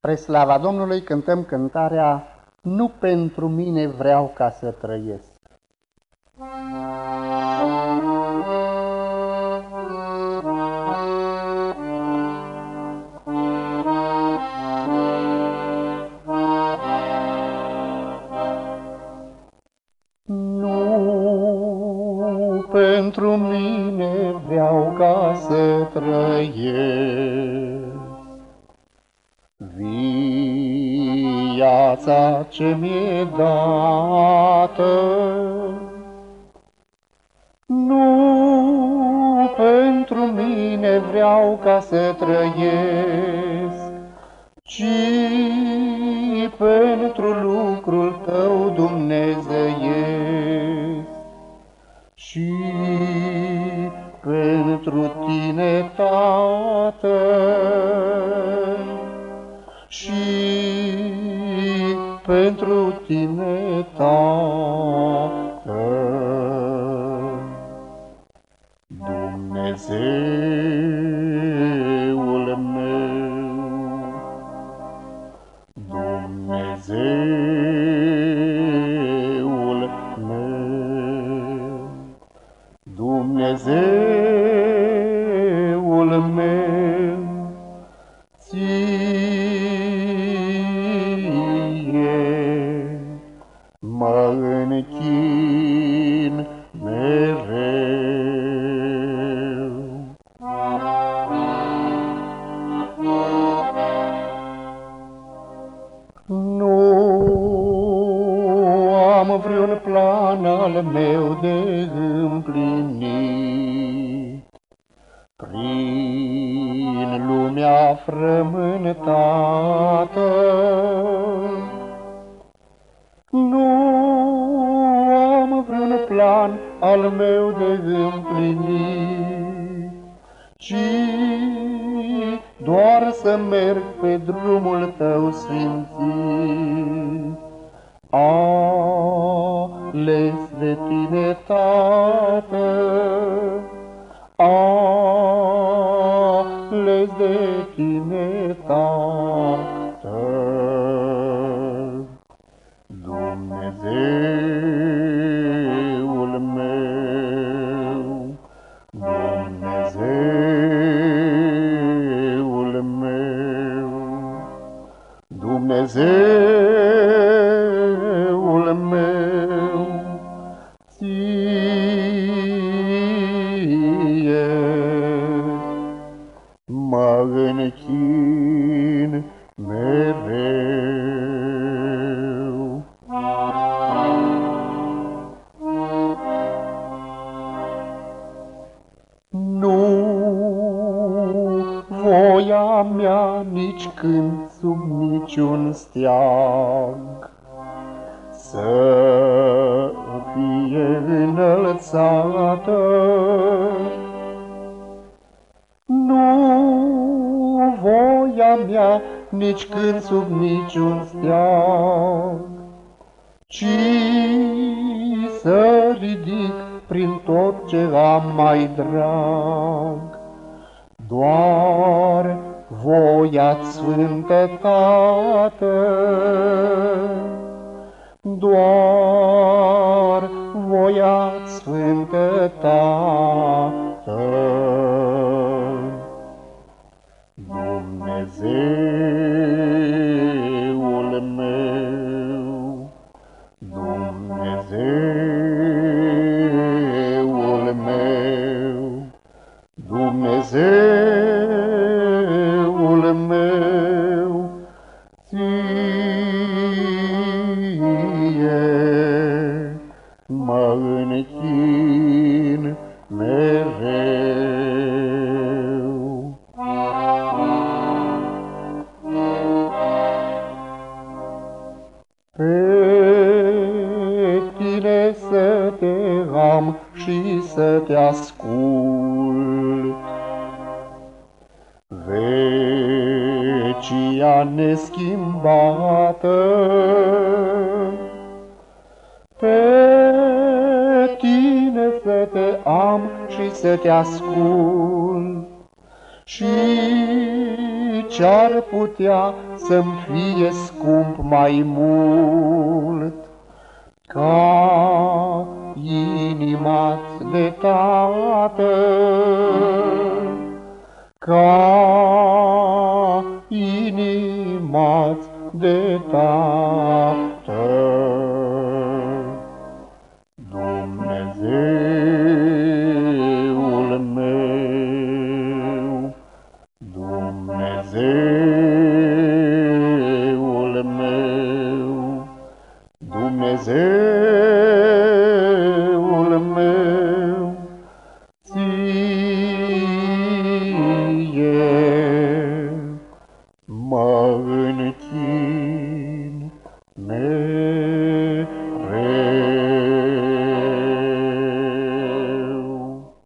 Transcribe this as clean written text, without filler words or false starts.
Spre slava Domnului cântăm cântarea Nu pentru mine vreau ca să trăiesc. Nu pentru mine vreau ca să trăiesc. Viața ce mi-e dată, nu pentru mine vreau ca să trăiesc, ci pentru lucrul Tău, Dumnezeiesc, și pentru Tine, Tată, și pentru Tine, Tată. Dumnezeul meu, Dumnezeul meu, Dumnezeul meu, mă închin mereu. Nu am vreun plan al meu de împlinit prin lumea frământată. Nu am vreun plan al meu de împlinit, ci doar să merg pe drumul Tău sfințit. Ales de Tine, Tată, ales de Tine, Tată. Dumnezeul meu, Dumnezeul meu, Dumnezeul meu, Ție mă închin mereu. Nu voia mea nici când sub niciun steag să fie înălțată. Nu voia mea nici când sub niciun steag, ci să ridic prin tot ce am mai drag. Doar voia-ți sfântă, Tată, doar voia-ți sfântă, Tată. Dumnezeul meu, Dumnezeul meu, Dumnezeul meu, Ție mă închin mereu. Pe Tine să Te am și să Te ascult, vecia neschimbată. Pe Tine să Te am și să Te ascult, și ce-ar putea să-mi fie scump mai mult? Ca inima-ți de tată, ca inima-ți de tată.